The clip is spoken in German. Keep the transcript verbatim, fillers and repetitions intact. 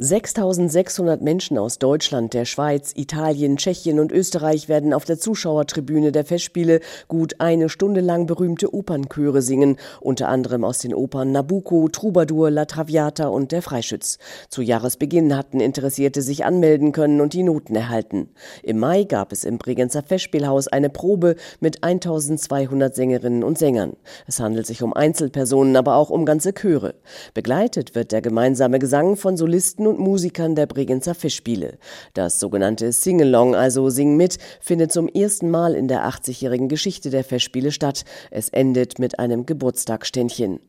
sechstausendsechshundert Menschen aus Deutschland, der Schweiz, Italien, Tschechien und Österreich werden auf der Zuschauertribüne der Festspiele gut eine Stunde lang berühmte Opernchöre singen, unter anderem aus den Opern Nabucco, Troubadour, La Traviata und Der Freischütz. Zu Jahresbeginn hatten Interessierte sich anmelden können und die Noten erhalten. Im Mai gab es im Bregenzer Festspielhaus eine Probe mit eintausendzweihundert Sängerinnen und Sängern. Es handelt sich um Einzelpersonen, aber auch um ganze Chöre. Begleitet wird der gemeinsame Gesang von Solisten und Musikern der Bregenzer Festspiele. Das sogenannte Sing-Along, also Sing mit, findet zum ersten Mal in der achtzigjährigen Geschichte der Festspiele statt. Es endet mit einem Geburtstagsständchen.